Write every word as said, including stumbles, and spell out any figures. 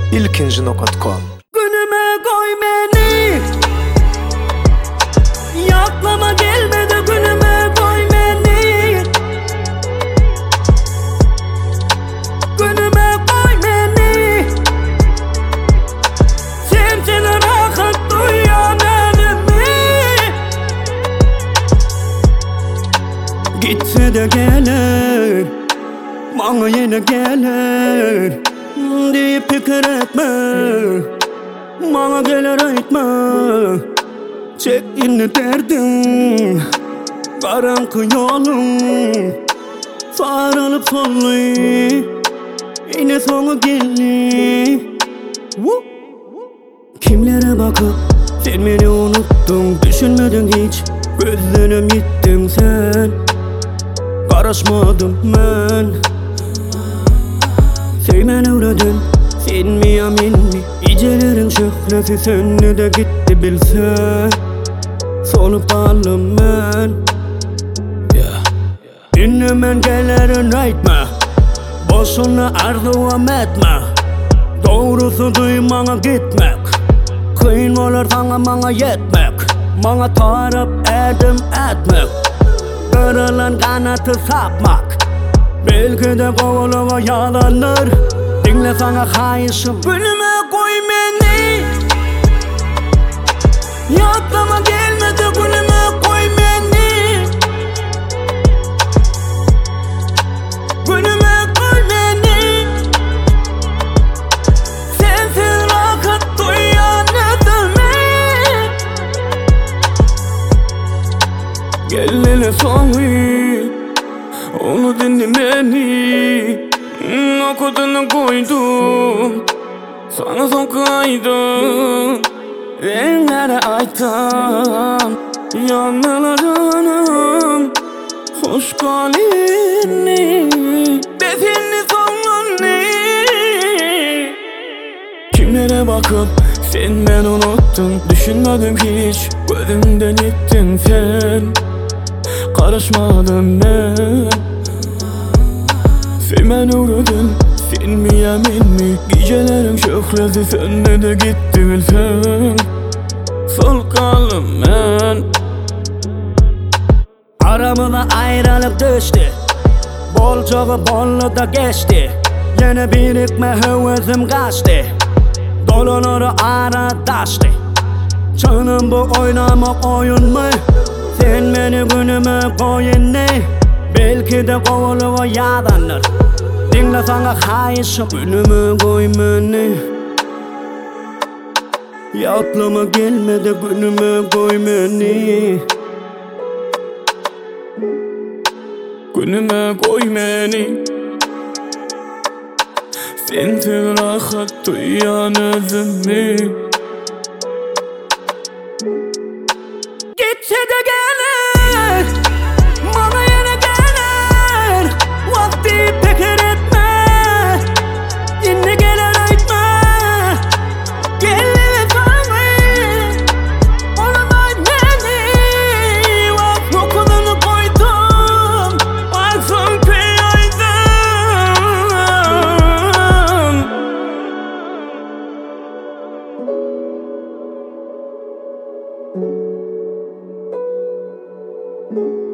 ilkinci nokta com. Günüme koy beni, yaklama gelmedi. Günüme koy beni, günüme koy beni. Sensiz rahat duyamadım mi? Gitse de gelir, bana yine gelir diye fikir etme. Bana gelir aytma, çektiğini derdin. Karanlık yolun sarılıp solluyor, yine sonu geldi. Kimlere bakıp sen beni unuttun, düşünmedin hiç. Gözlerim gittin sen, karışmadım ben. Sevmeni uğradın, sen mi yamin mi? Gecelerin şöhreti sönne de gitti bilsen. Solup aldım ben, yeah. Dinlemen gelerin aytma, boşuna arzuam etme. Doğrusu duymana gitmek, kıyın olur sana bana yetmek. Bana tarif edim etmek, kırılan kanatı sapmak. Belki de kovulama yalanlar, dinle sana kayışım. Günüme koy beni, yaklama gelmedi. Günüme koy beni, günüme koy beni. Sensiz rahat duyamadım mi? Gel hele sonra, onu dinlemeni. O kodunu koydum, sana son kaydım. Renklere aytam yanlarım, hoş kalini, besinli sonunu. Kimlere bakıp sen beni unuttun, düşünmedim hiç. Gözümden gittin sen, karışmadım ben. Sevmeni uğradın, sen mi yemin mi? Gecelerin şöhreti sönne de gitti bilsen. Sol kaldım ben. Aramıza ayrılık düştü, bol çoğu bollu da geçti. Yine birikme hevesim kaçtı, dolunur ara taştı. Canım bu oynamak oyun mu? Sen beni günüme koyun ne? Belki de kovuluğa yalanlar, dinle sana kayışım. Günüme koy beni, yaklama gelmedi. Günüme koy beni, günüme koy beni. Sensiz rahat duyamadım mi? Gitse de gelir, bana yine gelir. Vakti fikir etme, yine gelir aytma. Gelir sana, onu beni. Bak okulunu koydum, bak son kıyaydım. Thank you.